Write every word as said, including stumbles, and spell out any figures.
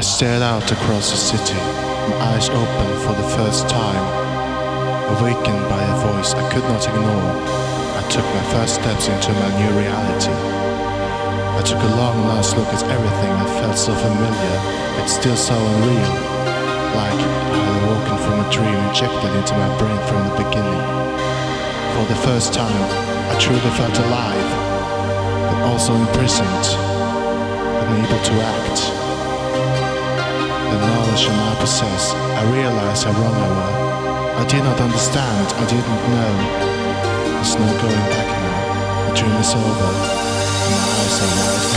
stared out across the city, my eyes open for the first time. Awakened by a voice I could not ignore, I took my first steps into my new reality. I took a long last look at everything that felt so familiar, yet still so unreal, like I had awoken from a dream injected into my brain from the beginning. For the first time, I truly felt alive, but also imprisoned, unable to act. The knowledge I now possess, I realize how wrong I was. I did not understand, I didn't know. There's no going back now. The dream is over, and my eyes are wide